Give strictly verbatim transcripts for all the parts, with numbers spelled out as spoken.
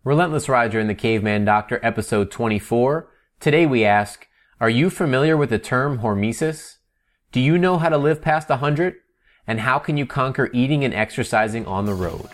Relentless Roger and the Caveman Doctor, episode twenty-four. Today we ask, are you familiar with the term hormesis? Do you know how to live past one hundred? And how can you conquer eating and exercising on the road?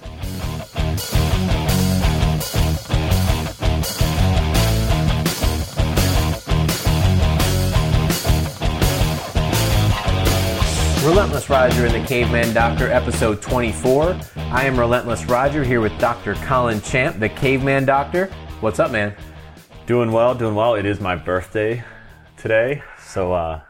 Relentless Roger and the Caveman Doctor, episode twenty-four. I am Relentless Roger here with Doctor Colin Champ, the Caveman Doctor. What's up, man? Doing well, doing well. It is my birthday today, so uh,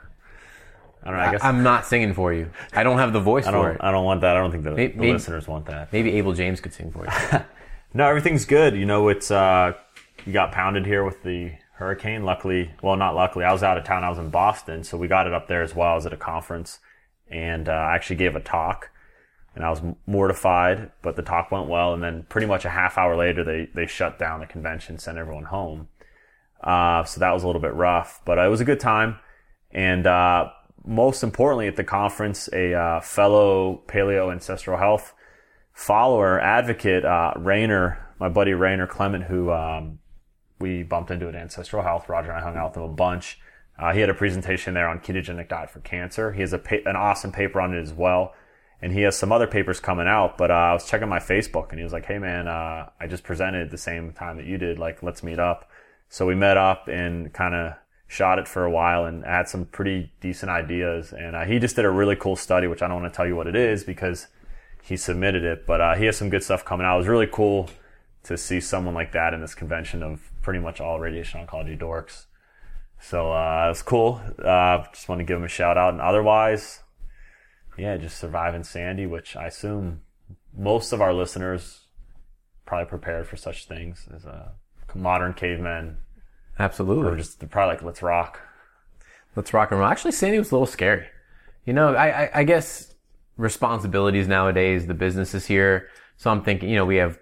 I don't know. I guess I, I'm not singing for you. I don't have the voice I don't, for it. I don't want that. I don't think the, maybe, the listeners want that. Maybe Abel James could sing for you. No, everything's good. You know, it's uh, you got pounded here with the hurricane. Luckily, well, not luckily. I was out of town. I was in Boston, so we got it up there as well. I was at a conference, and uh, I actually gave a talk. And I was mortified, but the talk went well. And then pretty much a half hour later, they, they shut down the convention, sent everyone home. Uh, so that was a little bit rough, but uh, it was a good time. And uh, most importantly, at the conference, a uh, fellow paleo ancestral health follower, advocate, uh, Rainer, my buddy Rainer Clement, who um, we bumped into at Ancestral Health. Roger and I hung out with him a bunch. Uh, he had a presentation there on ketogenic diet for cancer. He has a pa- an awesome paper on it as well. And he has some other papers coming out, but uh, I was checking my Facebook, and he was like, hey, man, uh, I just presented the same time that you did. Like, let's meet up. So we met up and kind of shot it for a while and had some pretty decent ideas. And uh, he just did a really cool study, which I don't want to tell you what it is because he submitted it. But uh, he has some good stuff coming out. It was really cool to see someone like that in this convention of pretty much all radiation oncology dorks. So uh, it was cool. Uh, just want to give him a shout out. And otherwise... yeah, just surviving Sandy, which I assume most of our listeners probably prepared for such things as a modern cavemen. Absolutely. Or just they're probably like, let's rock. Let's rock and roll. Actually, Sandy was a little scary. You know, I, I, I guess responsibilities nowadays, the business is here. So I'm thinking, you know, we have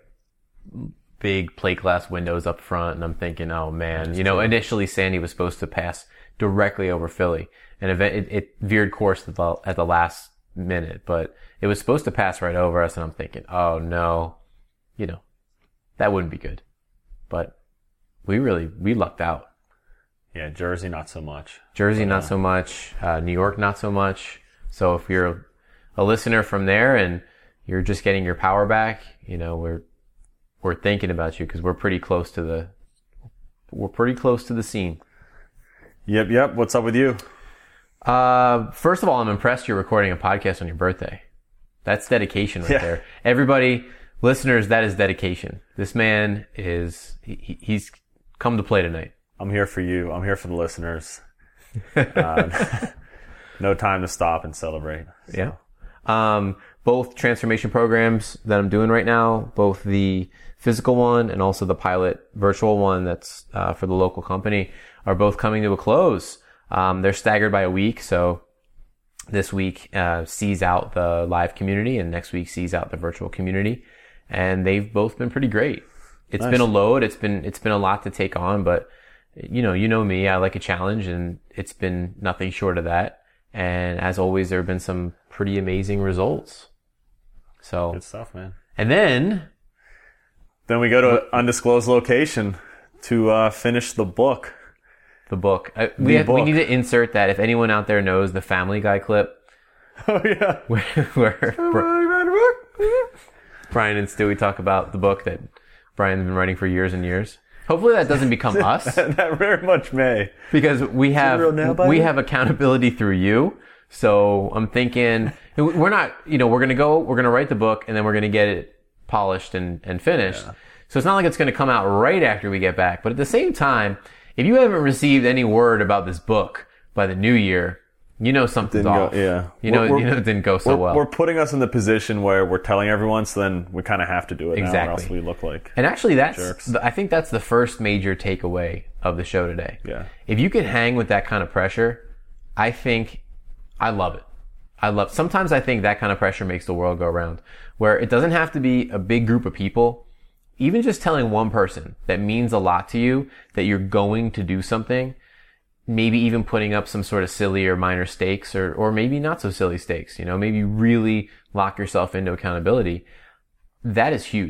big plate glass windows up front, and I'm thinking, oh man, you know, initially Sandy was supposed to pass directly over Philly. And it, it, it veered course at the, at the last minute, but it was supposed to pass right over us, and I'm thinking, oh no, you know, that wouldn't be good. But we really, we lucked out. Yeah, Jersey, not so much. Jersey, but, not uh, so much. Uh, New York, not so much. So if you're a listener from there and you're just getting your power back, you know, we're, we're thinking about you because we're pretty close to the, we're pretty close to the scene. Yep, yep. What's up with you? Uh, first of all, I'm impressed you're recording a podcast on your birthday. That's dedication right yeah. there. Everybody, listeners, that is dedication. This man is, he, he's come to play tonight. I'm here for you. I'm here for the listeners. uh, no time to stop and celebrate. So. Yeah. Um, both transformation programs that I'm doing right now, both the physical one and also the pilot virtual one that's, uh, for the local company are both coming to a close. Um, they're staggered by a week, so this week uh, sees out the live community, and next week sees out the virtual community, and they've both been pretty great. It's nice. Been a load. It's been it's been a lot to take on, but you know, you know me. I like a challenge, and it's been nothing short of that. And as always, there have been some pretty amazing results. So good stuff, man. And then, then we go to an undisclosed location to uh, finish the book. The book. Uh, we, the have, book. we need to insert that. If anyone out there knows the Family Guy clip. Oh, yeah. Where, where Bri- Brian and Stewie talk about the book that Brian's been writing for years and years. Hopefully that doesn't become us. That very much may. Because we have, we have accountability through you. So I'm thinking, we're not, you know, we're going to go, we're going to write the book, and then we're going to get it polished and, and finished. Yeah. So it's not like it's going to come out right after we get back. But at the same time, if you haven't received any word about this book by the new year, you know something's didn't off. Go, yeah. You know, you know it didn't go so we're, well. We're putting us in the position where we're telling everyone, so then we kind of have to do it exactly. now, or else we look like And actually, that's jerks. The, I think that's the first major takeaway of the show today. Yeah. If you can hang with that kind of pressure, I think I love it. I love. Sometimes I think that kind of pressure makes the world go round, where it doesn't have to be a big group of people. Even just telling one person that means a lot to you that you're going to do something, maybe even putting up some sort of silly or minor stakes, or, or maybe not so silly stakes, you know, maybe really lock yourself into accountability. That is huge.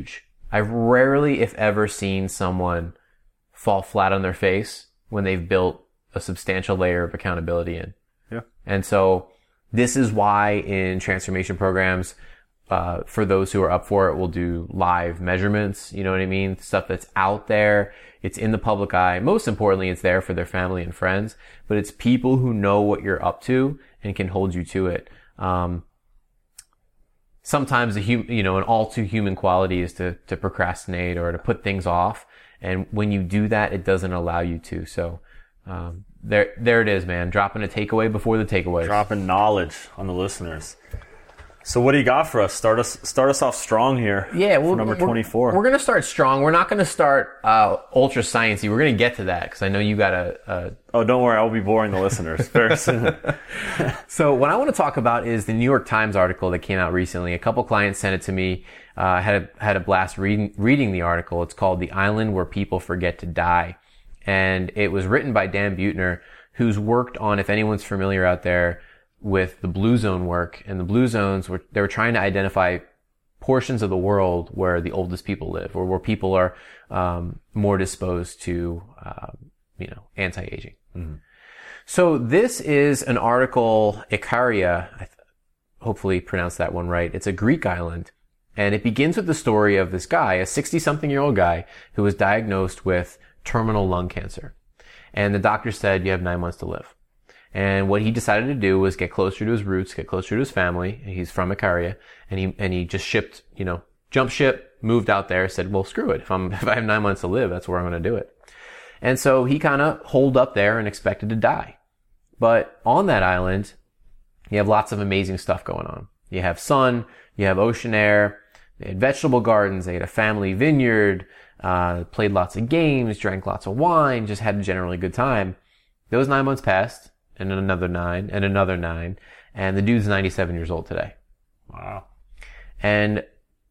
I've rarely, if ever, seen someone fall flat on their face when they've built a substantial layer of accountability in. Yeah. And so this is why in transformation programs, uh, for those who are up for it, we'll do live measurements. You know what I mean? Stuff that's out there. It's in the public eye. Most importantly, it's there for their family and friends, but it's people who know what you're up to and can hold you to it. Um, sometimes a hum, you know, an all too human quality is to, to procrastinate or to put things off. And when you do that, it doesn't allow you to. So, um, there, there it is, man. Dropping a takeaway before the takeaways. Dropping knowledge on the listeners. So what do you got for us? Start us, start us off strong here. Yeah, well, for number we're, twenty-four. We're going to start strong. We're not going to start, uh, ultra sciencey. We're going to get to that because I know you got a, a Oh, don't worry. I'll be boring the listeners very soon. So what I want to talk about is the New York Times article that came out recently. A couple clients sent it to me. Uh, I had a, had a blast reading, reading the article. It's called The Island Where People Forget to Die. And it was written by Dan Buettner, who's worked on, if anyone's familiar out there with the Blue Zone work, and the Blue Zones were, they were trying to identify portions of the world where the oldest people live, or where people are, um, more disposed to, uh, you know, anti-aging. Mm-hmm. So this is an article, Ikaria, I th- hopefully pronounced that one right. It's a Greek island. And it begins with the story of this guy, a sixty-something-year-old guy who was diagnosed with terminal lung cancer. And the doctor said, you have nine months to live. And what he decided to do was get closer to his roots, get closer to his family. He's from Ikaria. And he, and he just shipped, you know, jumped ship, moved out there, said, well, screw it. If I'm, if I have nine months to live, that's where I'm going to do it. And so he kind of holed up there and expected to die. But on that island, you have lots of amazing stuff going on. You have sun, you have ocean air, they had vegetable gardens, they had a family vineyard, uh, played lots of games, drank lots of wine, just had a generally good time. Those nine months passed, and then another nine, and another nine, and the dude's ninety-seven years old today. Wow. And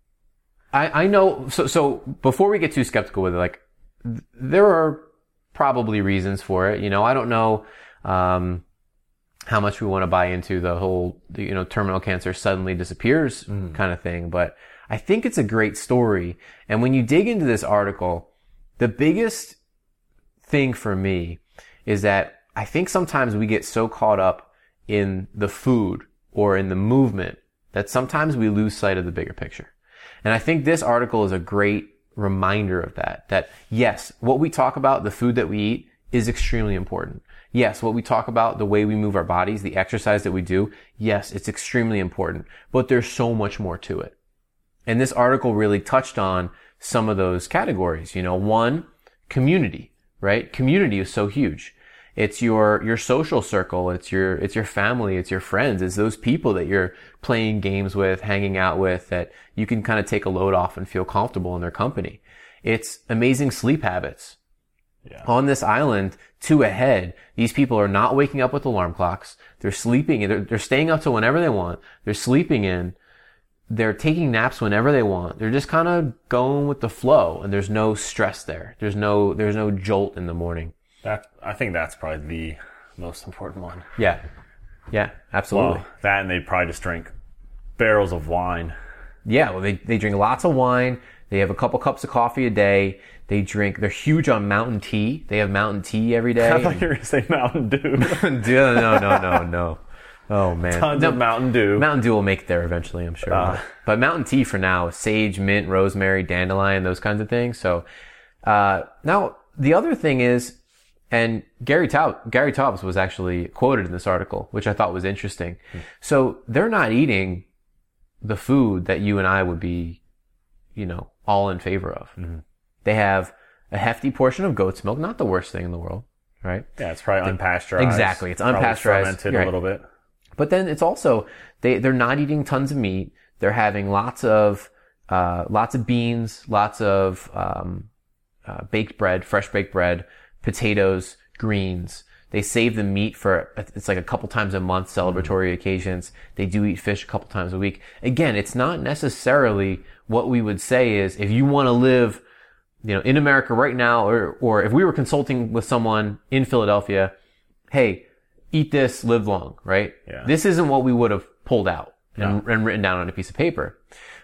I, I know, so, so before we get too skeptical with it, like, th- there are probably reasons for it. You know, I don't know, um, how much we want to buy into the whole, you know, terminal cancer suddenly disappears mm. kind of thing, but I think it's a great story. And when you dig into this article, the biggest thing for me is that I think sometimes we get so caught up in the food or in the movement that sometimes we lose sight of the bigger picture. And I think this article is a great reminder of that, that yes, what we talk about, the food that we eat, is extremely important. Yes, what we talk about, the way we move our bodies, the exercise that we do, yes, it's extremely important, but there's so much more to it. And this article really touched on some of those categories. You know, one, community, right? Community is so huge. It's your, your social circle. It's your, it's your family. It's your friends. It's those people that you're playing games with, hanging out with, that you can kind of take a load off and feel comfortable in their company. It's amazing sleep habits. Yeah. On this island, two ahead, these people are not waking up with alarm clocks. They're sleeping. They're, they're staying up till whenever they want. They're sleeping in. They're taking naps whenever they want. They're just kind of going with the flow, and there's no stress there. There's no, there's no jolt in the morning. That, I think that's probably the most important one. Yeah. Yeah, absolutely. Well, that, and they probably just drink barrels of wine. Yeah, well, they, they drink lots of wine. They have a couple cups of coffee a day. They drink, they're huge on Mountain Tea. They have Mountain Tea every day. I thought you were going to say Mountain Dew. no, no, no, no. Oh, man. Tons no, of Mountain Dew. Mountain Dew will make it there eventually, I'm sure. Uh, but Mountain Tea for now, sage, mint, rosemary, dandelion, those kinds of things. So, uh, now the other thing is, and Gary Taub, Gary Taubes was actually quoted in this article, which I thought was interesting. Hmm. So they're not eating the food that you and I would be, you know, all in favor of. Mm-hmm. They have a hefty portion of goat's milk, not the worst thing in the world, right? Yeah, it's probably they, unpasteurized. Exactly, it's unpasteurized. Fermented right. a little bit. But then it's also, they, they're not eating tons of meat. They're having lots of, uh, lots of beans, lots of, um, uh, baked bread, fresh baked bread, potatoes, greens. They save the meat for, it's like a couple times a month, celebratory mm-hmm. occasions. They do eat fish a couple times a week. Again, it's not necessarily what we would say is, if you want to live, you know, in America right now, or, or if we were consulting with someone in Philadelphia, hey, eat this, live long, right? Yeah. This isn't what we would have pulled out and, no. and written down on a piece of paper.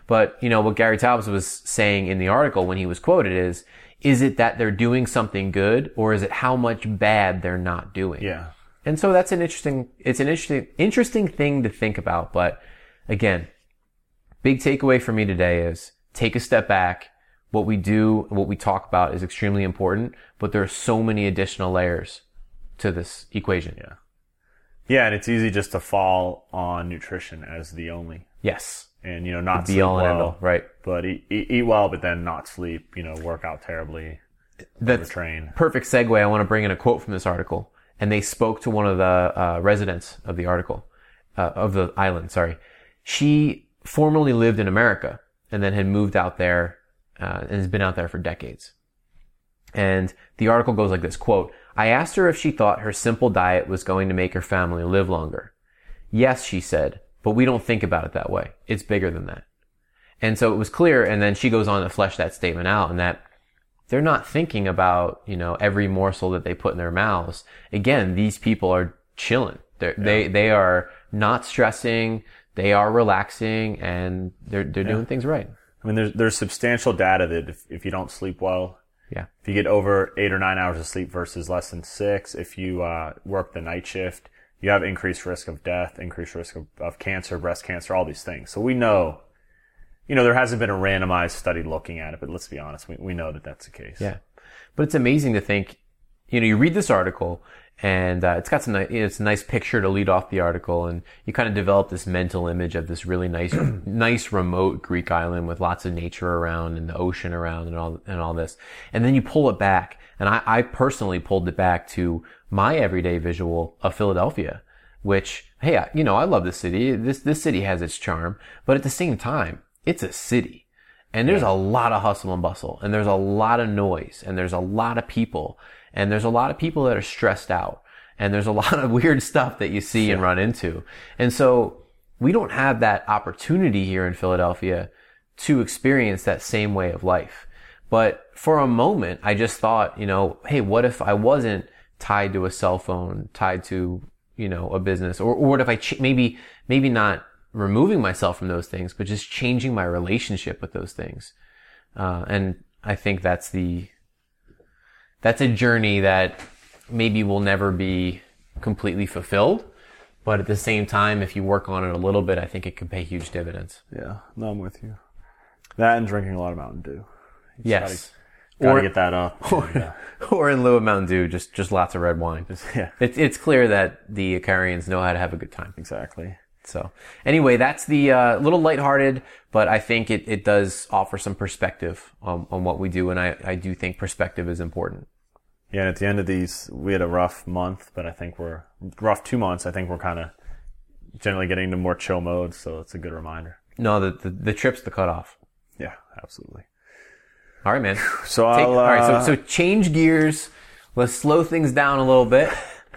But, you know, what Gary Taubes was saying in the article when he was quoted is, is it that they're doing something good, or is it how much bad they're not doing? Yeah. And so that's an interesting, it's an interesting, interesting thing to think about. But again, big takeaway for me today is take a step back. What we do, what we talk about is extremely important, but there are so many additional layers to this equation. Yeah. Yeah. And it's easy just to fall on nutrition as the only. Yes. And, you know, not The sleep be all and end well, all, right? but eat, eat, eat well, but then not sleep, you know, work out terribly, That's overtrain. perfect segue. I want to bring in a quote from this article. And they spoke to one of the uh, residents of the article, uh, of the island, sorry. She formerly lived in America and then had moved out there uh, and has been out there for decades. And the article goes like this, quote, I asked her if she thought her simple diet was going to make her family live longer. Yes, she said, but we don't think about it that way. It's bigger than that. And so it was clear, and then she goes on to flesh that statement out, and that they're not thinking about, you know, every morsel that they put in their mouths. Again, these people are chilling. They're, yeah. They they are not stressing. They are relaxing, and they're they're yeah. doing things right. I mean, there's there's substantial data that if, if you don't sleep well, yeah, if you get over eight or nine hours of sleep versus less than six, if you uh, work the night shift, you have increased risk of death, increased risk of, of cancer, breast cancer, all these things. So we know, you know, there hasn't been a randomized study looking at it, but let's be honest, we, we know that that's the case. Yeah. But it's amazing to think, you know, you read this article and uh, it's got some nice, it's a nice picture to lead off the article, and you kind of develop this mental image of this really nice, nice remote Greek island with lots of nature around and the ocean around and all, and all this. And then you pull it back. And I, I personally pulled it back to my everyday visual of Philadelphia, which, hey, I, you know, I love this city. This, this city has its charm, but at the same time, it's a city. And there's yeah. a lot of hustle and bustle, and there's a lot of noise, and there's a lot of people, and there's a lot of people that are stressed out, and there's a lot of weird stuff that you see yeah. and run into. And so we don't have that opportunity here in Philadelphia to experience that same way of life. But for a moment, I just thought, you know, hey, what if I wasn't tied to a cell phone, tied to, you know, a business, or, or what if I ch- maybe, maybe not removing myself from those things, but just changing my relationship with those things. Uh, and I think that's the, that's a journey that maybe will never be completely fulfilled. But at the same time, if you work on it a little bit, I think it can pay huge dividends. Yeah, no, I'm with you. That and drinking a lot of Mountain Dew. You yes. Gotta, gotta or, get that up. Or, and, uh, or in lieu of Mountain Dew, just, just lots of red wine. Just, yeah. It, it's clear that the Icarians know how to have a good time. Exactly. So anyway, that's the, uh, little lighthearted, but I think it, it does offer some perspective on, on what we do. And I, I do think perspective is important. Yeah. And at the end of these, we had a rough month, but I think we're rough two months. I think we're kind of generally getting into more chill mode. So it's a good reminder. No, the, the, the trip's the cutoff. Yeah, absolutely. All right, man. So Take, I'll, uh, all right. So, so change gears. Let's slow things down a little bit.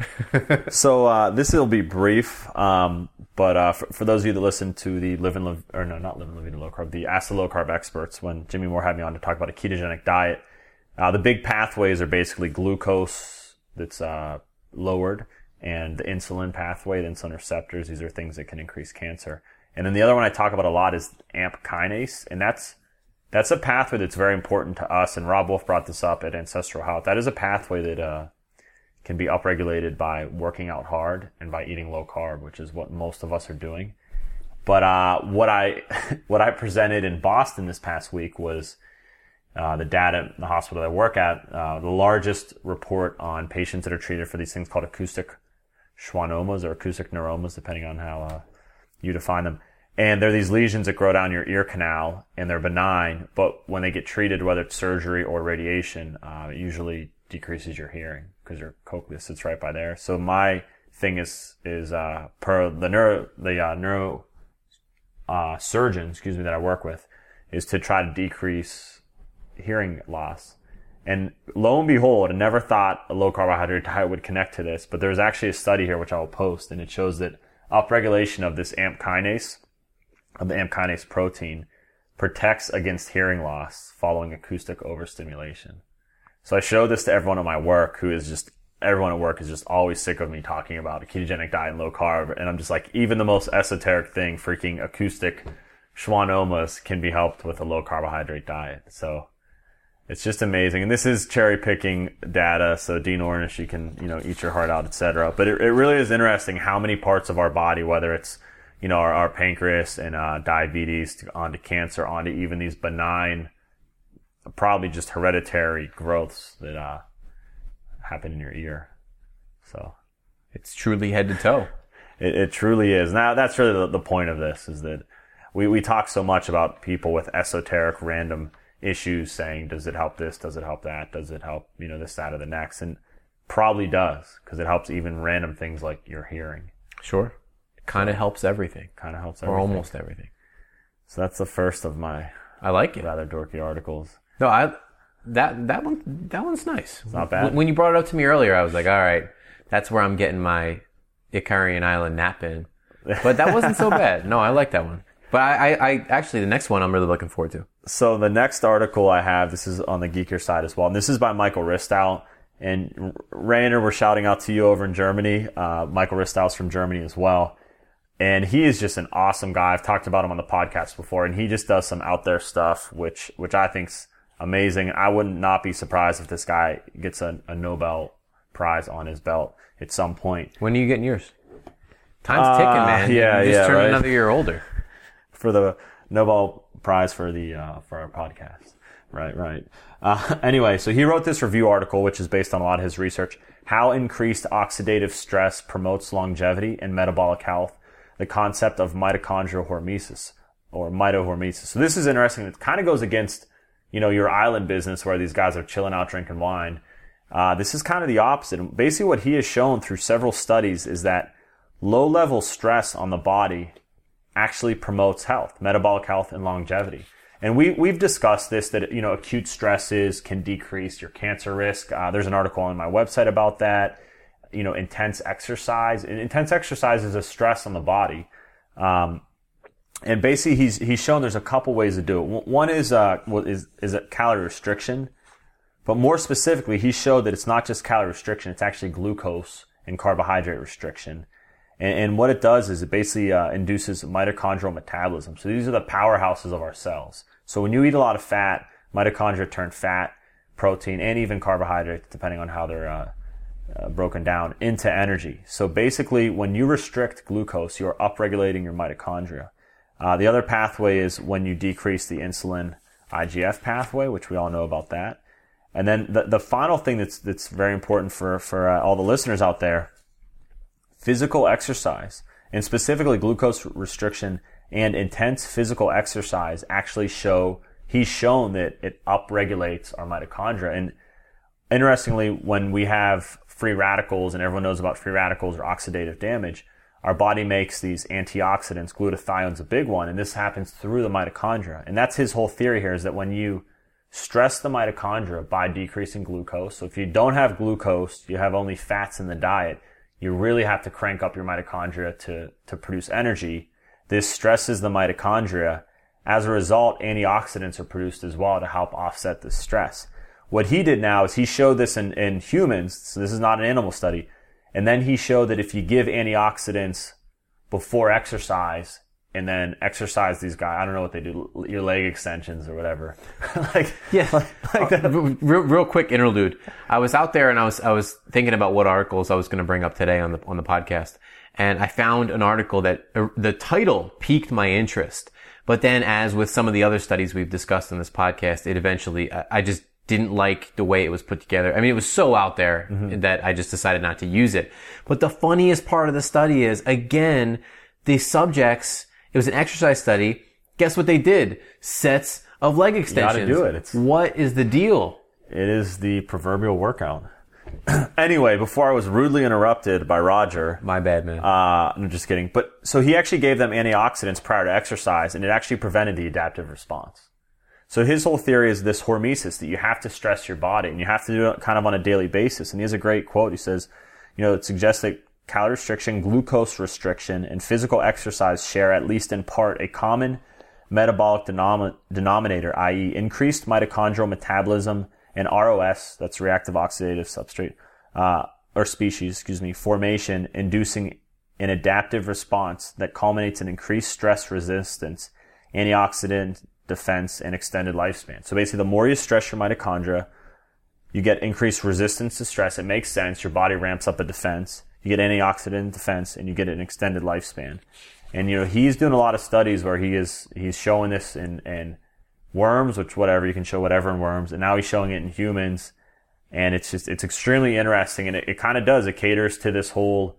so, uh, this will be brief. Um, but, uh, for, for those of you that listen to the Live and Live, or no, not Live and Live Eating Low Carb, the Ask the Low Carb Experts, when Jimmy Moore had me on to talk about a ketogenic diet, uh, the big pathways are basically glucose that's, uh, lowered, and the insulin pathway, the insulin receptors. These are things that can increase cancer. And then the other one I talk about a lot is AMP kinase, and that's, That's a pathway that's very important to us, and Rob Wolf brought this up at Ancestral Health. That is a pathway that uh, can be upregulated by working out hard and by eating low carb, which is what most of us are doing. But uh, what I what I presented in Boston this past week was uh, the data at the hospital that I work at, uh, the largest report on patients that are treated for these things called acoustic schwannomas or acoustic neuromas, depending on how uh, you define them. And they're these lesions that grow down your ear canal, and they're benign, but when they get treated, whether it's surgery or radiation, uh, it usually decreases your hearing because your cochlea sits right by there. So my thing is, is, uh, per the neuro, the, uh, neuro, uh, surgeon, excuse me, that I work with, is to try to decrease hearing loss. And lo and behold, I never thought a low carbohydrate diet would connect to this, but there's actually a study here which I will post, and it shows that upregulation of this AMP kinase, of the AMP kinase protein, protects against hearing loss following acoustic overstimulation. So I show this to everyone at my work who is just, everyone at work is just always sick of me talking about a ketogenic diet and low carb. And I'm just like, even the most esoteric thing, freaking acoustic schwannomas can be helped with a low carbohydrate diet. So it's just amazing. And this is cherry picking data. So Dean Ornish, you can, you know, eat your heart out, et cetera. But it, it really is interesting how many parts of our body, whether it's, you know, our, our pancreas and uh, diabetes to, onto cancer, onto even these benign, probably just hereditary growths that uh, happen in your ear. So it's truly head to toe. It, it truly is. Now, that's really the, the point of this, is that we, we talk so much about people with esoteric, random issues saying, does it help this? Does it help that? Does it help, you know, this, that, or the next? And probably does, because it helps even random things like your hearing. Sure. It kind of so, helps everything. Kind of helps everything. Or almost everything. So that's the first of my I like it. rather dorky articles. No, I that that one that one's nice. It's not bad. When you brought it up to me earlier, I was like, all right, that's where I'm getting my Icarian Island nap in. But that wasn't so bad. No, I like that one. But I, I, I actually, the next one I'm really looking forward to. So the next article I have, this is on the Geekier side as well. And this is by Michael Ristow. And Rainer, we're shouting out to you over in Germany. Uh, Michael Ristow's from Germany as well. And he is just an awesome guy. I've talked about him on the podcast before. And he just does some out there stuff, which, which I think's amazing. I would not be surprised if this guy gets a, a Nobel Prize on his belt at some point. When are you getting yours? Time's ticking, uh, man. Yeah, you just yeah, turned right? another year older. For the Nobel Prize for the uh, for our podcast. Right, right. Uh, anyway, so he wrote this review article, which is based on a lot of his research. How increased oxidative stress promotes longevity and metabolic health. The concept of mitochondrial hormesis, or mitohormesis. So this is interesting. It kind of goes against, you know, your island business where these guys are chilling out drinking wine. Uh, this is kind of the opposite. And basically what he has shown through several studies is that low-level stress on the body actually promotes health, metabolic health, and longevity. And we, we've discussed this, that, you know, acute stresses can decrease your cancer risk. Uh, there's an article on my website about that. You know, intense exercise. And intense exercise is a stress on the body. Um, and basically he's, he's shown there's a couple ways to do it. One is, uh, is, is a calorie restriction. But more specifically, he showed that it's not just calorie restriction, it's actually glucose and carbohydrate restriction. And, and what it does is it basically uh, induces mitochondrial metabolism. So these are the powerhouses of our cells. So when you eat a lot of fat, mitochondria turn fat, protein, and even carbohydrates, depending on how they're uh, uh, broken down, into energy. So basically, when you restrict glucose, you're upregulating your mitochondria. Uh, the other pathway is when you decrease the insulin I G F pathway, which we all know about that. And then the, the final thing that's that's very important for, for uh, all the listeners out there, physical exercise, and specifically glucose restriction and intense physical exercise actually show, he's shown that it upregulates our mitochondria. And interestingly, when we have free radicals, and everyone knows about free radicals or oxidative damage, our body makes these antioxidants, glutathione's a big one, and this happens through the mitochondria. And that's his whole theory here, is that when you stress the mitochondria by decreasing glucose, so if you don't have glucose, you have only fats in the diet, you really have to crank up your mitochondria to, to produce energy. This stresses the mitochondria. As a result, antioxidants are produced as well to help offset the stress. What he did now is he showed this in, in humans, so this is not an animal study, and then he showed that if you give antioxidants before exercise, and then exercise these guys, I don't know what they do, your leg extensions or whatever. like, yeah, like, like that. real, real quick interlude. I was out there and I was, I was thinking about what articles I was going to bring up today on the, on the podcast. And I found an article that uh, the title piqued my interest. But then, as with some of the other studies we've discussed in this podcast, it eventually, I, I just didn't like the way it was put together. I mean, it was so out there mm-hmm. that I just decided not to use it. But the funniest part of the study is, again, the subjects, it was an exercise study. Guess what they did? Sets of leg extensions. You gotta do it. It's, what is the deal? It is the proverbial workout. Anyway, before I was rudely interrupted by Roger. My bad, man. Uh, I'm just kidding. But, so he actually gave them antioxidants prior to exercise, and it actually prevented the adaptive response. So his whole theory is this hormesis, that you have to stress your body, and you have to do it kind of on a daily basis. And he has a great quote. He says, you know, it suggests that calorie restriction, glucose restriction, and physical exercise share, at least in part, a common metabolic denom- denominator, that is increased mitochondrial metabolism and R O S, that's reactive oxidative substrate, uh, or species, excuse me, formation, inducing an adaptive response that culminates in increased stress resistance antioxidant, defense, and extended lifespan. So basically, the more you stress your mitochondria, you get increased resistance to stress. It makes sense. Your body ramps up a defense. You get antioxidant defense, and you get an extended lifespan. And, you know, he's doing a lot of studies where he is, he's showing this in, in worms, which whatever, you can show whatever in worms. And now he's showing it in humans. And it's just, it's extremely interesting. And it, it kind of does, it caters to this whole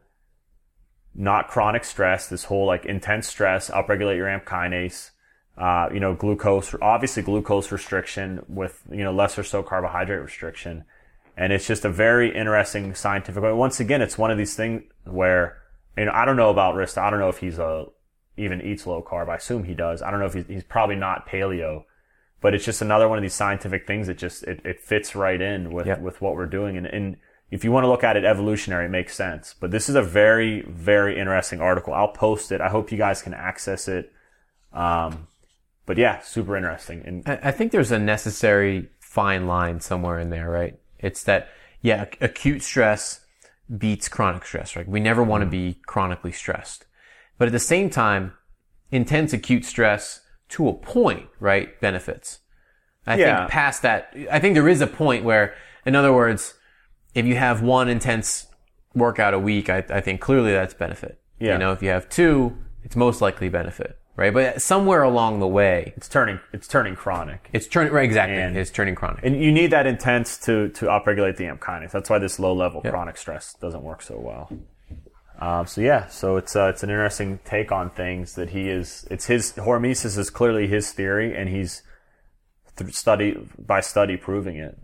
not chronic stress, this whole like intense stress, upregulate your A M P kinase, uh, you know, glucose, obviously glucose restriction with, you know, less or so carbohydrate restriction. And it's just a very interesting scientific way. Once again, it's one of these things where, you know, I don't know about Rista. I don't know if he's a, even eats low carb. I assume he does. I don't know if he's, he's probably not paleo, but it's just another one of these scientific things that just, it, it fits right in with, yep. with what we're doing. And, and if you want to look at it evolutionary, it makes sense. But this is a very, very interesting article. I'll post it. I hope you guys can access it. Um, but yeah, super interesting. And I think there's a necessary fine line somewhere in there, right? It's that, yeah, acute stress beats chronic stress, right? We never want to be chronically stressed. But at the same time, intense acute stress to a point, right, benefits. I yeah. think past that, I think there is a point where, in other words, if you have one intense workout a week, I, I think clearly that's benefit. Yeah. You know, if you have two, it's most likely benefit, right? But somewhere along the way, it's turning, it's turning chronic. It's turning, right, exactly. And, it's turning chronic. And you need that intense to, to upregulate the A M P kinase. That's why this low level yep. chronic stress doesn't work so well. Um, so yeah, so it's, uh, it's an interesting take on things that he is, it's his, hormesis is clearly his theory, and he's th- study, by study proving it.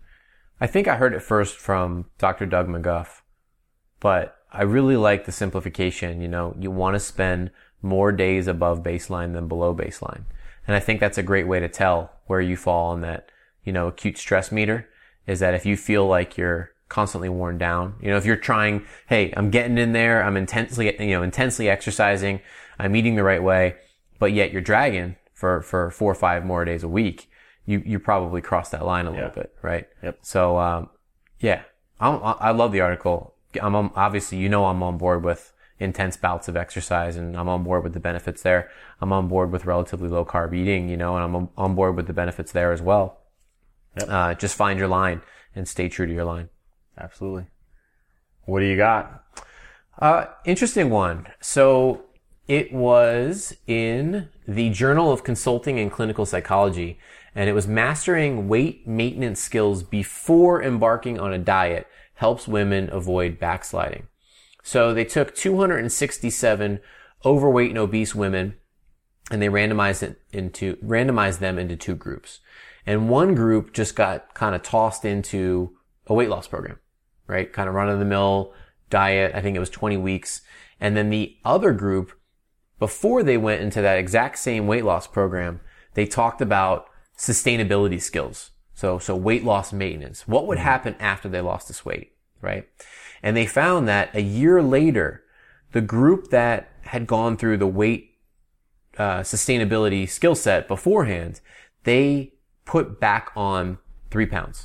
I think I heard it first from Doctor Doug McGuff, but I really like the simplification. You know, you want to spend more days above baseline than below baseline. And I think that's a great way to tell where you fall on that, you know, acute stress meter, is that if you feel like you're constantly worn down, you know, if you're trying, hey, I'm getting in there, I'm intensely, you know, intensely exercising, I'm eating the right way, but yet you're dragging for, for four or five more days a week, you, you probably cross that line a little yeah. bit, right? Yep. So, um, yeah, I'm, I love the article. I'm on, obviously, you know, I'm on board with intense bouts of exercise, and I'm on board with the benefits there. I'm on board with relatively low carb eating, you know, and I'm on board with the benefits there as well. Yep. Uh, just find your line and stay true to your line. Absolutely. What do you got? Uh, interesting one. So it was in the Journal of Consulting and Clinical Psychology, and it was mastering weight maintenance skills before embarking on a diet helps women avoid backsliding. So they took two hundred sixty-seven overweight and obese women, and they randomized it into, randomized them into two groups. And one group just got kind of tossed into a weight loss program, right? Kind of run of the mill diet. I think it was twenty weeks. And then the other group, before they went into that exact same weight loss program, they talked about sustainability skills. So, so weight loss maintenance. What would happen after they lost this weight, right? And they found that a year later, the group that had gone through the weight, uh, sustainability skill set beforehand, they put back on three pounds.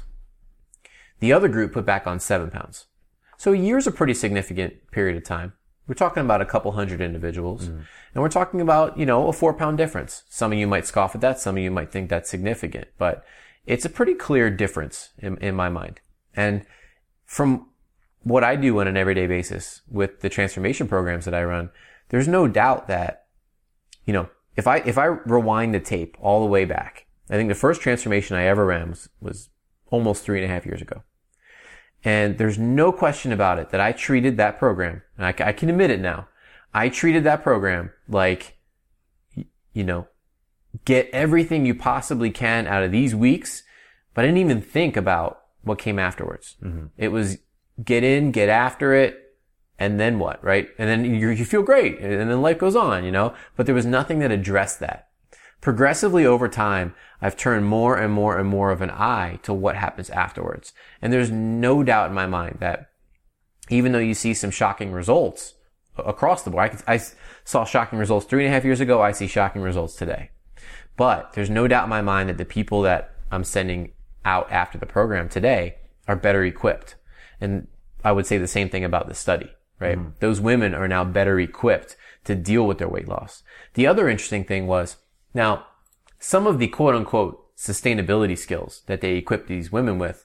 The other group put back on seven pounds. So a year's a pretty significant period of time. We're talking about a couple hundred individuals. Mm. And we're talking about, you know, a four pound difference. Some of you might scoff at that. Some of you might think that's significant, but it's a pretty clear difference in, in my mind. And from what I do on an everyday basis with the transformation programs that I run, there's no doubt that, you know, if I, if I rewind the tape all the way back, I think the first transformation I ever ran was, was almost three and a half years ago. And there's no question about it that I treated that program, and I, I can admit it now, I treated that program like, you know, get everything you possibly can out of these weeks, but I didn't even think about what came afterwards. Mm-hmm. It was get in, get after it, and then what, right? And then you, you feel great, and then life goes on, you know? But there was nothing that addressed that. Progressively over time, I've turned more and more and more of an eye to what happens afterwards. And there's no doubt in my mind that even though you see some shocking results across the board, I, I saw shocking results three and a half years ago, I see shocking results today. But there's no doubt in my mind that the people that I'm sending out after the program today are better equipped. And I would say the same thing about this study, right? Mm. Those women are now better equipped to deal with their weight loss. The other interesting thing was, Now, some of the quote unquote sustainability skills that they equip these women with,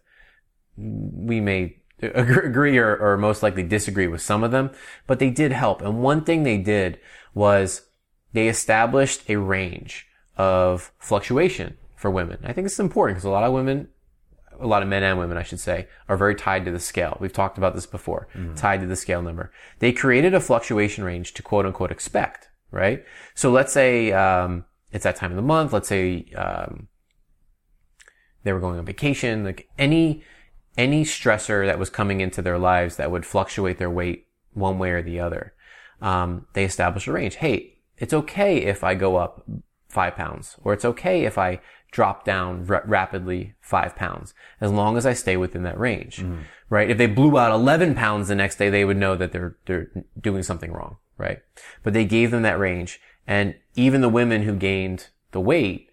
we may agree or, or most likely disagree with some of them, but they did help. And one thing they did was they established a range of fluctuation for women. I think this is important because a lot of women, a lot of men and women, I should say, are very tied to the scale. We've talked about this before, mm-hmm. tied to the scale number. They created a fluctuation range to quote unquote expect, right? So let's say, um, it's that time of the month. Let's say, um, they were going on vacation, like any, any stressor that was coming into their lives that would fluctuate their weight one way or the other. Um, they established a range. Hey, it's okay if I go up five pounds, or it's okay if I drop down r- rapidly five pounds, as long as I stay within that range, mm-hmm. right? If they blew out eleven pounds the next day, they would know that they're, they're doing something wrong, right? But they gave them that range, and even the women who gained the weight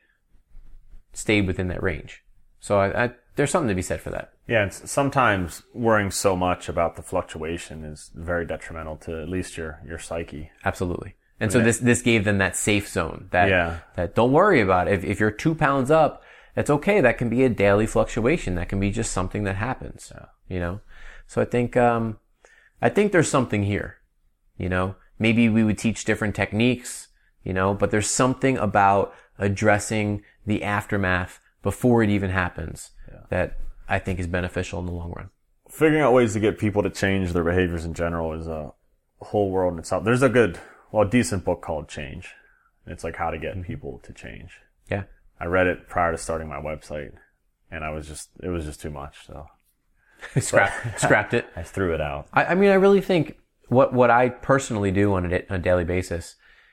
stayed within that range. So I, I, there's something to be said for that. Yeah, and sometimes worrying so much about the fluctuation is very detrimental to at least your, your psyche. Absolutely. And so this, this gave them that safe zone that, yeah. that don't worry about it. If, if you're two pounds up, it's okay. That can be a daily fluctuation. That can be just something that happens, yeah. you know? So I think, um, I think there's something here, you know? Maybe we would teach different techniques, you know, but there's something about addressing the aftermath before it even happens yeah. that I think is beneficial in the long run. Figuring out ways to get people to change their behaviors in general is a whole world in itself. There's a good, well, a decent book called Change. It's like how to get people to change. Yeah. I read it prior to starting my website, and I was just, it was just too much, so. Scrap, scrapped it. I threw it out. I, I mean, I really think what, what I personally do on a, on a daily basis,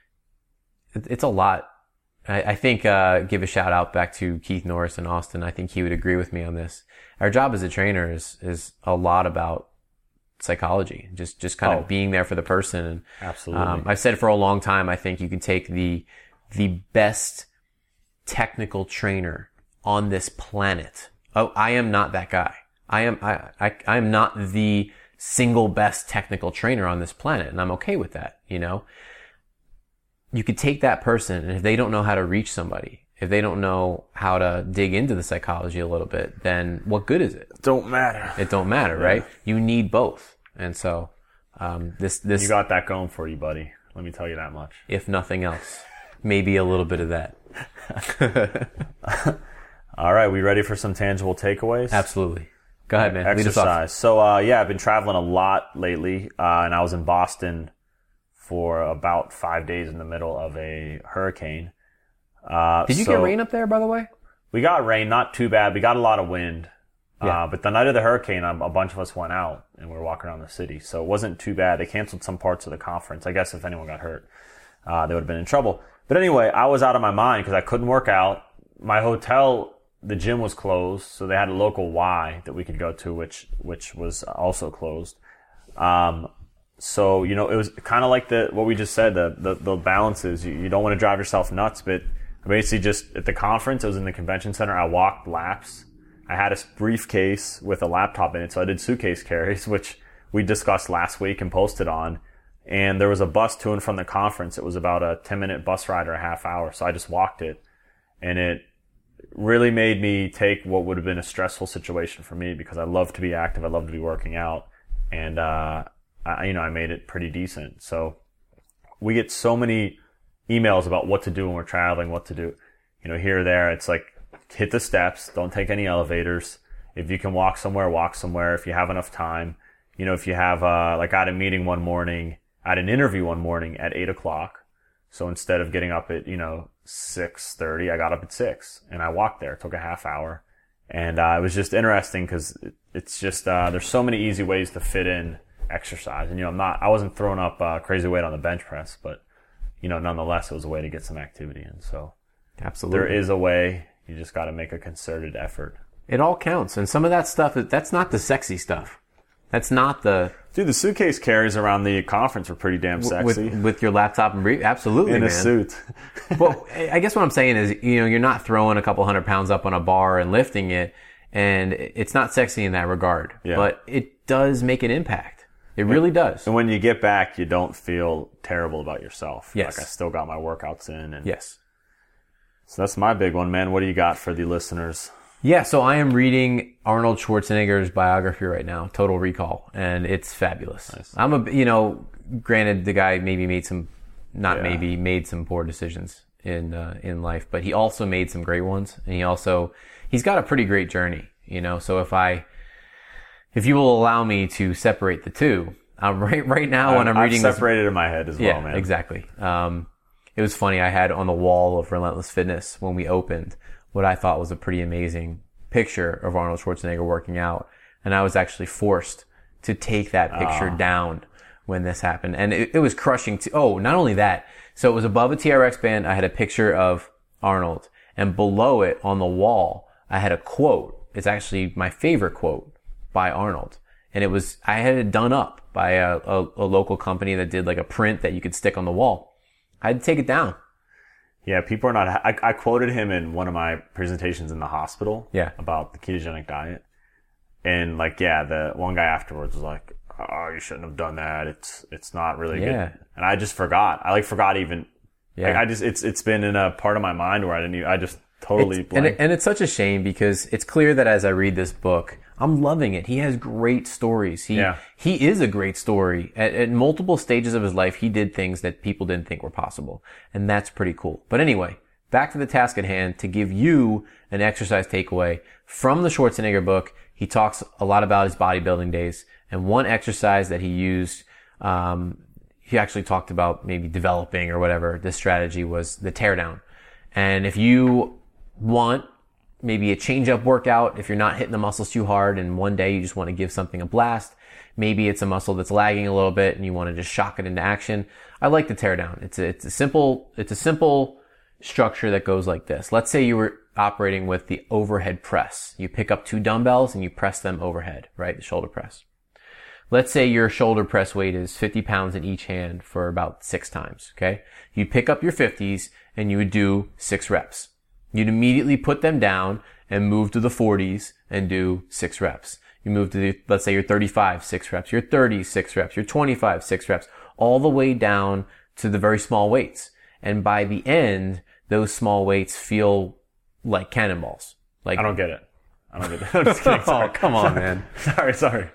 it, it's a lot. I, I think, uh, give a shout out back to Keith Norris in Austin. I think he would agree with me on this. Our job as a trainer is, is a lot about psychology, just, just kind oh, of being there for the person. And, absolutely. Um, I've said for a long time, I think you can take the, the best technical trainer on this planet. Oh, I am not that guy. I am, I, I, I am not the single best technical trainer on this planet, and I'm okay with that, you know? You could take that person, and if they don't know how to reach somebody, if they don't know how to dig into the psychology a little bit, then what good is it? Don't matter. It don't matter, yeah. right? You need both. And so, um, this, this. You got that going for you, buddy. Let me tell you that much. If nothing else, maybe a little bit of that. All right. We ready for some tangible takeaways? Absolutely. Go ahead, man. Exercise. So, uh, yeah, I've been traveling a lot lately, uh, and I was in Boston for about five days in the middle of a hurricane. Uh, Did you so get rain up there, by the way? We got rain, not too bad. We got a lot of wind. Yeah. Uh, but the night of the hurricane, a bunch of us went out and we were walking around the city. So it wasn't too bad. They canceled some parts of the conference. I guess if anyone got hurt, uh, they would have been in trouble. But anyway, I was out of my mind because I couldn't work out. My hotel, the gym was closed. So they had a local Y that we could go to, which, which was also closed. Um, so, you know, it was kind of like the, what we just said, the, the, the balances. You, you don't want to drive yourself nuts, but I basically just, at the conference, I was in the convention center, I walked laps. I had a briefcase with a laptop in it, so I did suitcase carries, which we discussed last week and posted on. And there was a bus to and from the conference. It was about a ten minute bus ride or a half hour, so I just walked it. And it really made me take what would have been a stressful situation for me because I love to be active, I love to be working out. And, uh, I, you know, I made it pretty decent. So we get so many emails about what to do when we're traveling, what to do, you know, here or there. It's like, hit the steps. Don't take any elevators. If you can walk somewhere, walk somewhere. If you have enough time, you know, if you have, uh, like I had a meeting one morning, I had an interview one morning at eight o'clock. So instead of getting up at, you know, six thirty, I got up at six and I walked there. It took a half hour. And, uh, it was just interesting because it, it's just, uh, there's so many easy ways to fit in exercise. And, you know, I'm not, I wasn't throwing up, uh, crazy weight on the bench press, but, you know, nonetheless, it was a way to get some activity in. So absolutely, there is a way. You just got to make a concerted effort. It all counts. And some of that stuff, that's not the sexy stuff. That's not the... Dude, the suitcase carries around the conference were pretty damn sexy. With, with your laptop and brief. Absolutely, in man. a suit. Well, I guess what I'm saying is, you know, you're not throwing a couple hundred pounds up on a bar and lifting it. And it's not sexy in that regard. Yeah. But it does make an impact. It really does. And when you get back, you don't feel terrible about yourself. Yes. Like I still got my workouts in. And yes. So that's my big one, man. What do you got for the listeners? Yeah, so I am reading Arnold Schwarzenegger's biography right now, Total Recall, and it's fabulous. Nice. I'm a, you know, granted the guy maybe made some, not yeah. maybe, made some poor decisions in uh, in life, but he also made some great ones, and he also, he's got a pretty great journey, you know, so if I, if you will allow me to separate the two, I'm right, right now I'm, when I'm I've reading separated this, in my head as well, yeah, man. exactly. Um, it was funny, I had on the wall of Relentless Fitness when we opened what I thought was a pretty amazing picture of Arnold Schwarzenegger working out. And I was actually forced to take that picture oh. down when this happened. And it, it was crushing. To, oh, not only that. So it was above a T R X band. I had a picture of Arnold. And below it on the wall, I had a quote. It's actually my favorite quote by Arnold. And it was, I had it done up by a, a, a local company that did like a print that you could stick on the wall. I had to take it down. Yeah, people are not... I, I quoted him in one of my presentations in the hospital yeah. about the ketogenic diet. And, like, yeah, the one guy afterwards was like, oh, you shouldn't have done that. It's it's not really yeah. good. And I just forgot. I, like, forgot even... Yeah. Like, I just... It's It's been in a part of my mind where I didn't even... I just totally it's, blanked. And, it, and it's such a shame because it's clear that as I read this book, I'm loving it. He has great stories. He yeah. he is a great story. At, at multiple stages of his life, he did things that people didn't think were possible. And that's pretty cool. But anyway, back to the task at hand to give you an exercise takeaway from the Schwarzenegger book. He talks a lot about his bodybuilding days. And one exercise that he used, um, he actually talked about maybe developing or whatever, this strategy was the teardown. And if you want maybe a change-up workout, if you're not hitting the muscles too hard and one day you just want to give something a blast. Maybe it's a muscle that's lagging a little bit and you want to just shock it into action. I like the teardown. It's a, it's a simple, it's a simple structure that goes like this. Let's say you were operating with the overhead press. You pick up two dumbbells and you press them overhead, right? The shoulder press. Let's say your shoulder press weight is fifty pounds in each hand for about six times, okay? You pick up your fifties and you would do six reps. You'd immediately put them down and move to the forties and do six reps. You move to the, let's say you're thirty-five, six reps. You're thirty, six reps. You're twenty-five, six reps. All the way down to the very small weights. And by the end, those small weights feel like cannonballs. Like I don't get it. I don't get it. I'm just kidding. Oh, come on, man. sorry, sorry.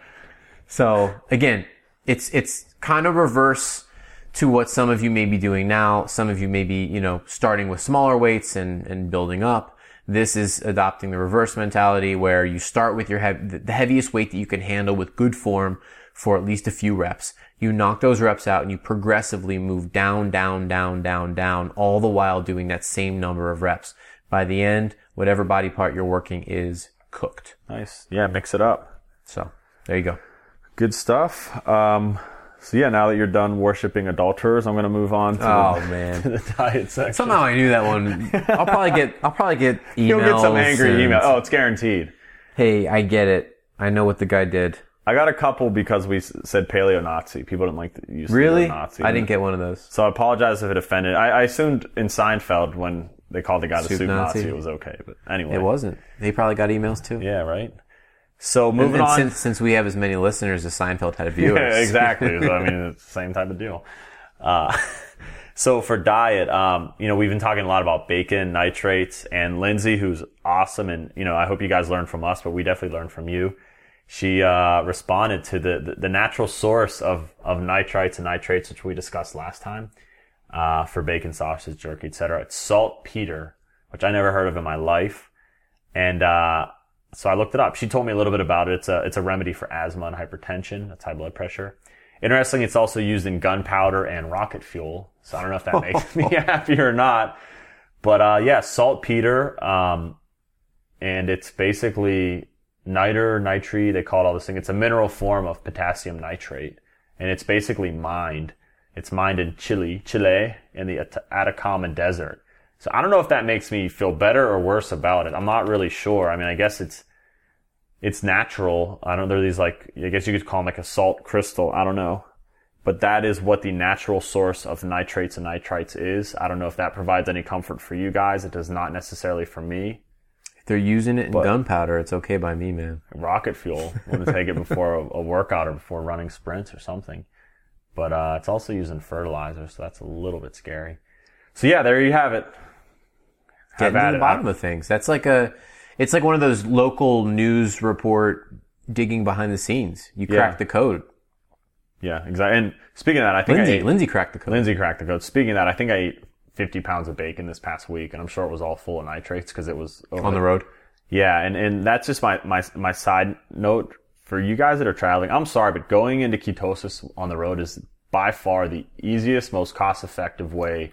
So again, it's, it's kind of reverse to what some of you may be doing now. Some of you may be, you know, starting with smaller weights and, and building up. This is adopting the reverse mentality where you start with your hev- the heaviest weight that you can handle with good form for at least a few reps. You knock those reps out and you progressively move down, down, down, down, down, all the while doing that same number of reps. By the end, whatever body part you're working is cooked. Nice. Yeah, mix it up. So, there you go. Good stuff. Um, So yeah, now that you're done worshiping adulterers, I'm going to move on to, oh, the, man. to the diet section. Somehow I knew that one. I'll probably get, I'll probably get emails. You'll get some angry and, email. Oh, it's guaranteed. Hey, I get it. I know what the guy did. I got a couple because we said paleo-Nazi. People didn't like the use really? of Nazi. I didn't get one of those. So I apologize if it offended. I, I assumed in Seinfeld when they called the guy the soup, soup Nazi. Nazi, it was okay. But anyway. It wasn't. They probably got emails too. Yeah, right? So moving and, and on. Since, since we have as many listeners as Seinfeld had viewers. Yeah, exactly. So, I mean, it's the same type of deal. Uh, so for diet, um, you know, we've been talking a lot about bacon, nitrates, and Lindsay, who's awesome. And, you know, I hope you guys learned from us, but we definitely learned from you. She, uh, responded to the, the, the natural source of, of nitrites and nitrates, which we discussed last time, uh, for bacon, sausage, jerky, et cetera. It's saltpeter, which I never heard of in my life. And, uh, So I looked it up. She told me a little bit about it. It's a, it's a remedy for asthma and hypertension. That's high blood pressure. Interestingly, it's also used in gunpowder and rocket fuel. So I don't know if that makes me happy or not. But, uh, yeah, saltpeter. Um, and it's basically niter, nitrate. They call it all this thing. It's a mineral form of potassium nitrate. And it's basically mined. It's mined in Chile, Chile, in the At- Atacama Desert. So I don't know if that makes me feel better or worse about it. I'm not really sure. I mean, I guess it's, it's natural. I don't know. They're these like, I guess you could call them like a salt crystal. I don't know. But that is what the natural source of nitrates and nitrites is. I don't know if that provides any comfort for you guys. It does not necessarily for me. If they're using it in but gunpowder, it's okay by me, man. Rocket fuel. I'm going to take it before a, a workout or before running sprints or something. But, uh, it's also used in fertilizer. So that's a little bit scary. So yeah, there you have it. Getting to the bottom of things. That's like a, it's like one of those local news report digging behind the scenes. You crack Yeah. the code. Yeah, exactly. And speaking of that, I think Lindsay, I ate, Lindsay cracked the code. Lindsay cracked the code. Speaking of that, I think I ate fifty pounds of bacon this past week, and I'm sure it was all full of nitrates because it was over On the road. Yeah, and, and that's just my, my, my side note for you guys that are traveling. I'm sorry, but going into ketosis on the road is by far the easiest, most cost-effective way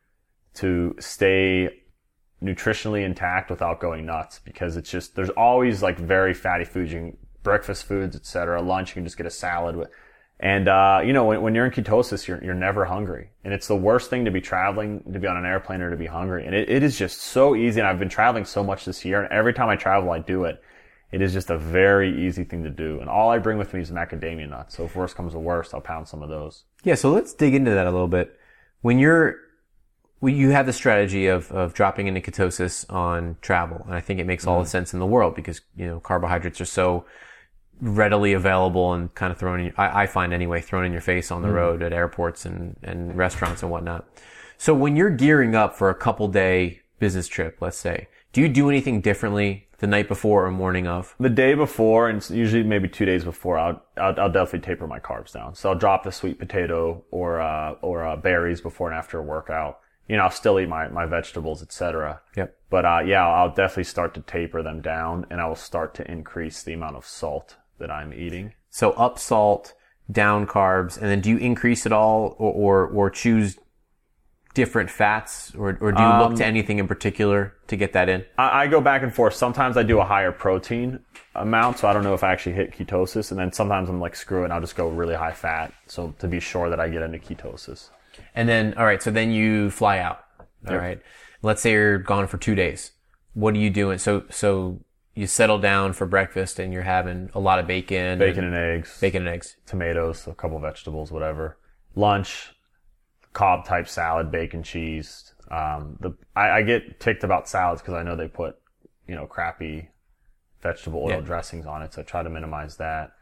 to stay nutritionally intact without going nuts, because it's just, there's always like very fatty foods, you can, breakfast foods, et cetera. Lunch, you can just get a salad with. And, uh, you know, when, when you're in ketosis, you're, you're never hungry. And it's the worst thing to be traveling, to be on an airplane or to be hungry. And it, it is just so easy. And I've been traveling so much this year. And every time I travel, I do it. It is just a very easy thing to do. And all I bring with me is macadamia nuts. So if worst comes to worst, I'll pound some of those. Yeah. So let's dig into that a little bit. When you're, when you have the strategy of, of dropping into ketosis on travel. And I think it makes all mm-hmm. the sense in the world because, you know, carbohydrates are so readily available and kind of thrown in, I, I find anyway, thrown in your face on the mm. road at airports and, and restaurants and whatnot. So when you're gearing up for a couple day business trip, let's say, do you do anything differently the night before or morning of? The day before, and usually maybe two days before, I'll, I'll, I'll definitely taper my carbs down. So I'll drop the sweet potato or, uh, or, uh, berries before and after a workout. You know, I'll still eat my, my vegetables, et cetera. Yep. But, uh, yeah, I'll definitely start to taper them down, and I will start to increase the amount of salt that I'm eating. So up salt, down carbs, and then do you increase it all or, or, or choose different fats, or, or do you um, look to anything in particular to get that in? I, I go back and forth. Sometimes I do a higher protein amount, so I don't know if I actually hit ketosis, and then sometimes I'm like, screw it, I'll just go really high fat, so to be sure that I get into ketosis. And then, all right, so then you fly out. All yep. right. Let's say you're gone for two days. What are you doing? So, so you settle down for breakfast and you're having a lot of bacon. Bacon and, and eggs. Bacon and eggs. Tomatoes, a couple vegetables, whatever. Lunch, Cobb type salad, bacon, cheese. Um, the, I, I get ticked about salads because I know they put, you know, crappy vegetable oil yeah. dressings on it. So I try to minimize that.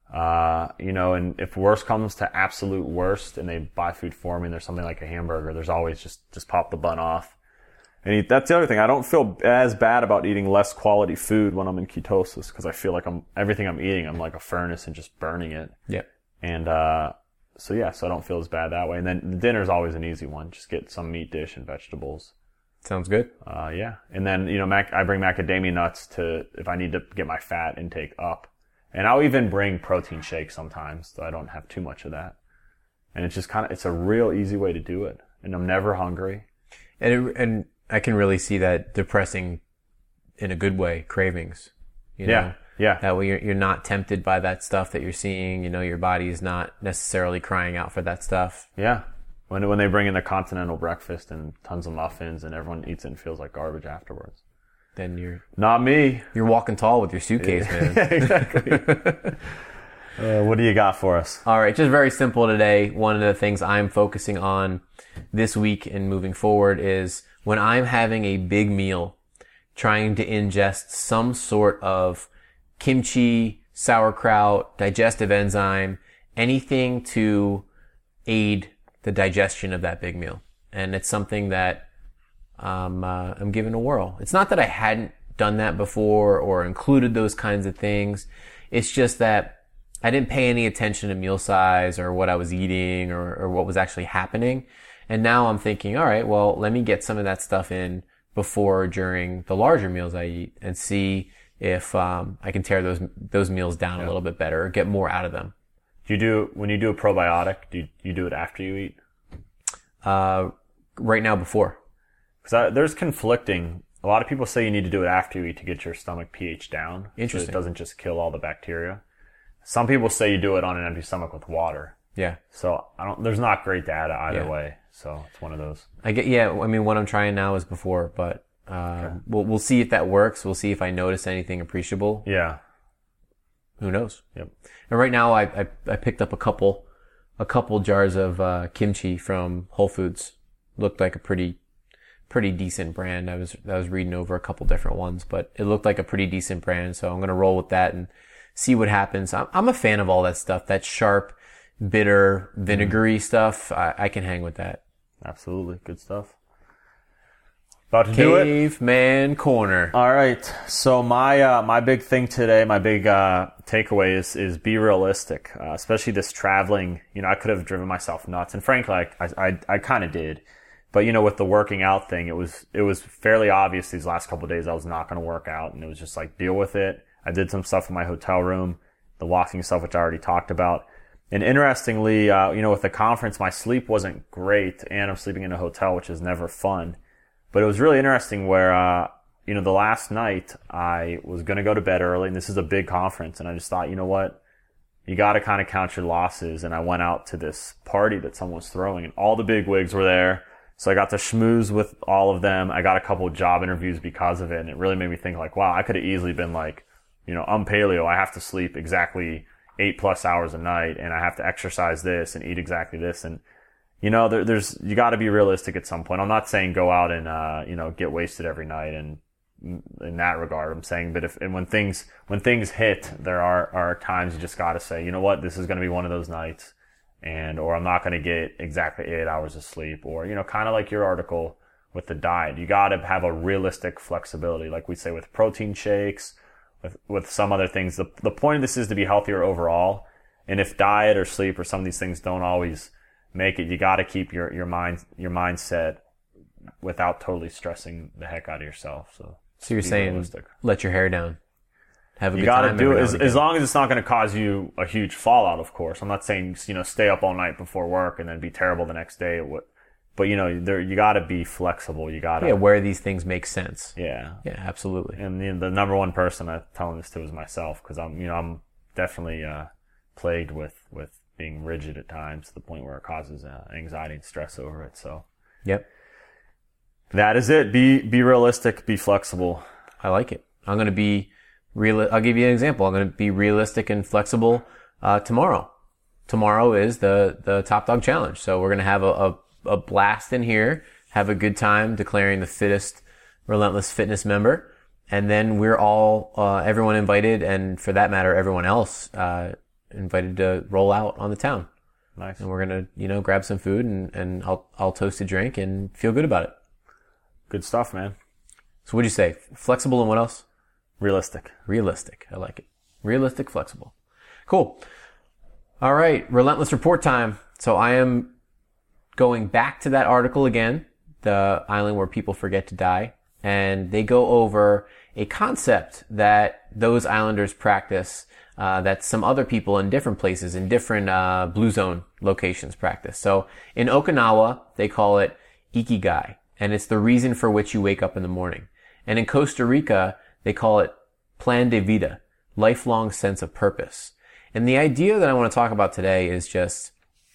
Uh, you know, and if worst comes to absolute worst and they buy food for me and there's something like a hamburger, there's always just, just pop the bun off. And eat. That's the other thing. I don't feel as bad about eating less quality food when I'm in ketosis because I feel like I'm, everything I'm eating, I'm like a furnace and just burning it. Yeah. And, uh, so yeah, so I don't feel as bad that way. And then the dinner's always an easy one. Just get some meat dish and vegetables. Sounds good. Uh, yeah. And then, you know, mac, I bring macadamia nuts to, if I need to get my fat intake up. And I'll even bring protein shakes sometimes, so I don't have too much of that. And it's just kind of, it's a real easy way to do it. And I'm never hungry. And it, and I can really see that depressing in a good way, cravings. You know? Yeah. Yeah. That way you're, you're not tempted by that stuff that you're seeing. You know, your body is not necessarily crying out for that stuff. Yeah. When, when they bring in the continental breakfast and tons of muffins and everyone eats it and feels like garbage afterwards. Then you're not me. You're walking tall with your suitcase, man. Yeah, exactly. uh, what do you got for us? All right, just very simple today. One of the things I'm focusing on this week and moving forward is when I'm having a big meal, trying to ingest some sort of kimchi, sauerkraut, digestive enzyme, anything to aid the digestion of that big meal. And it's something that Um, uh, I'm giving a whirl. It's not that I hadn't done that before or included those kinds of things. It's just that I didn't pay any attention to meal size or what I was eating or, or what was actually happening. And now I'm thinking, all right, well, let me get some of that stuff in before or during the larger meals I eat and see if, um, I can tear those, those meals down yeah. a little bit better or get more out of them. Do you do, when you do a probiotic, do you, you do it after you eat? Uh, right now before. Because there's conflicting. A lot of people say you need to do it after you eat to get your stomach pH down. Interesting. So it doesn't just kill all the bacteria. Some people say you do it on an empty stomach with water. Yeah. So I don't. There's not great data either yeah. way. So it's one of those. I get. Yeah. I mean, what I'm trying now is before, but uh, okay. we'll we'll see if that works. We'll see if I notice anything appreciable. Yeah. Who knows? Yep. And right now, I I, I picked up a couple a couple jars of uh, kimchi from Whole Foods. Looked like a pretty. pretty decent brand. I was, I was reading over a couple different ones, but it looked like a pretty decent brand. So I'm going to roll with that and see what happens. I'm, I'm a fan of all that stuff. That sharp, bitter, vinegary mm. stuff. I, I can hang with that. Absolutely. Good stuff. About to do it. Caveman Corner. All right. So my uh, my big thing today, my big uh, takeaway is is be realistic, uh, especially this traveling. You know, I could have driven myself nuts, and frankly, I I, I, I kind of did. But you know, with the working out thing, it was it was fairly obvious these last couple of days I was not going to work out, and it was just like deal with it. I did some stuff in my hotel room, the walking stuff, which I already talked about. And interestingly, uh, you know, with the conference, my sleep wasn't great, and I'm sleeping in a hotel, which is never fun. But it was really interesting where, uh, you know, the last night I was going to go to bed early, and this is a big conference, and I just thought, you know what, you got to kind of count your losses. And I went out to this party that someone was throwing, and all the big wigs were there. So I got to schmooze with all of them. I got a couple of job interviews because of it, and it really made me think like, wow, I could have easily been like, you know, I'm paleo. I have to sleep exactly eight plus hours a night, and I have to exercise this and eat exactly this. And you know, there, there's, you got to be realistic at some point. I'm not saying go out and, uh, you know, get wasted every night and in that regard. I'm saying, but if, and when things, when things hit, there are, are times you just got to say, you know what, this is going to be one of those nights, and, or I'm not going to get exactly eight hours of sleep, or, you know, kind of like your article with the diet. You got to have a realistic flexibility, like we say with protein shakes, with, with some other things. The, the point of this is to be healthier overall. And if diet or sleep or some of these things don't always make it, you got to keep your, your mind, your mindset without totally stressing the heck out of yourself. So, so you're saying realistic. Let your hair down. Have a you good gotta time. You got to do it as, as long as it's not going to cause you a huge fallout, of course. I'm not saying, you know, stay up all night before work and then be terrible the next day. But, you know, there, you got to be flexible. You got to. Yeah, where these things make sense. Yeah. Yeah, absolutely. And you know, the number one person I'm telling this to is myself, because I'm, you know, I'm definitely, uh, plagued with, with being rigid at times to the point where it causes uh, anxiety and stress over it. So, yep, that is it. Be be realistic. Be flexible. I like it. I'm going to be real. I'll give you an example. I'm going to be realistic and flexible uh, tomorrow. Tomorrow is the the Top Dog Challenge, so we're going to have a, a a blast in here. Have a good time declaring the fittest Relentless Fitness member, and then we're all uh, everyone invited, and for that matter, everyone else. Uh, invited to roll out on the town. Nice. And we're going to, you know, grab some food and, and I'll, I'll toast a drink and feel good about it. Good stuff, man. So what'd you say? Flexible and what else? Realistic. Realistic. I like it. Realistic, flexible. Cool. All right. Relentless report time. So I am going back to that article again, the island where people forget to die. And they go over a concept that those islanders practice Uh, that some other people in different places, in different uh, blue zone locations practice. So in Okinawa, they call it ikigai, and it's the reason for which you wake up in the morning. And in Costa Rica, they call it plan de vida, lifelong sense of purpose. And the idea that I want to talk about today is just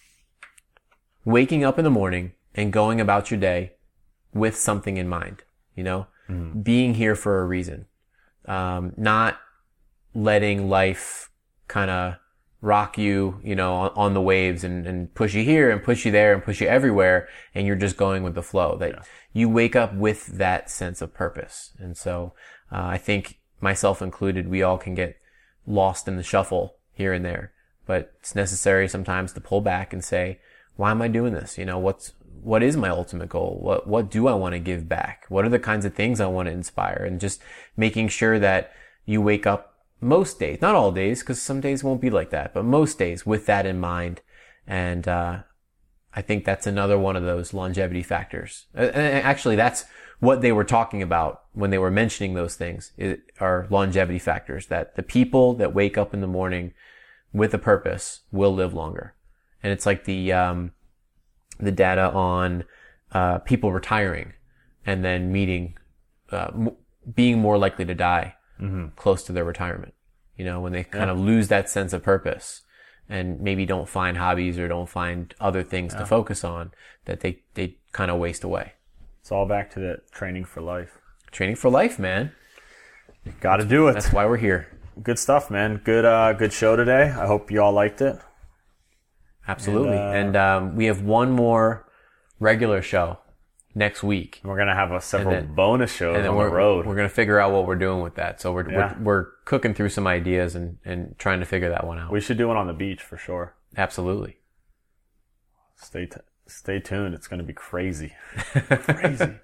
waking up in the morning and going about your day with something in mind, you know, mm-hmm. being here for a reason, um, not letting life kind of rock you, you know, on, on the waves and, and push you here and push you there and push you everywhere, and you're just going with the flow. That yeah. you wake up with that sense of purpose. And so uh, I think, myself included, we all can get lost in the shuffle here and there. But it's necessary sometimes to pull back and say, why am I doing this? You know, what's what is my ultimate goal? What what do I want to give back? What are the kinds of things I want to inspire? And just making sure that you wake up most days, not all days, because some days won't be like that, but most days with that in mind. And uh I think that's another one of those longevity factors. And actually, that's what they were talking about when they were mentioning those things, are longevity factors, that the people that wake up in the morning with a purpose will live longer. And it's like the um the data on uh people retiring and then meeting uh m- being more likely to die mm-hmm. close to their retirement, you know, when they kind yeah. of lose that sense of purpose and maybe don't find hobbies or don't find other things yeah. to focus on, that they, they kind of waste away. It's all back to the training for life. Training for life, man. Got to do it. That's why we're here. Good stuff, man. Good, uh, good show today. I hope you all liked it. Absolutely. And, uh, and um, we have one more regular show next week. We're gonna have a several then, bonus shows on the road. We're gonna figure out what we're doing with that. So we're yeah. we're, we're cooking through some ideas and, and trying to figure that one out. We should do one on the beach for sure. Absolutely. Stay t- stay tuned. It's gonna be crazy. Crazy.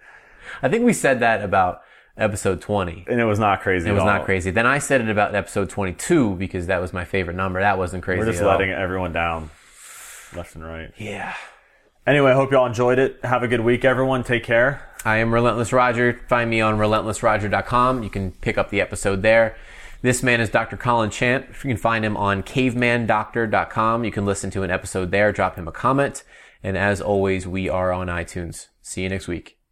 I think we said that about episode twenty. And it was not crazy It was at not all. crazy. Then I said it about episode twenty-two because that was my favorite number. That wasn't crazy We're just at letting all. everyone down left and right. Yeah. Anyway, I hope y'all enjoyed it. Have a good week, everyone. Take care. I am Relentless Roger. Find me on relentless roger dot com. You can pick up the episode there. This man is Doctor Colin Chant. You can find him on caveman doctor dot com. You can listen to an episode there. Drop him a comment. And as always, we are on iTunes. See you next week.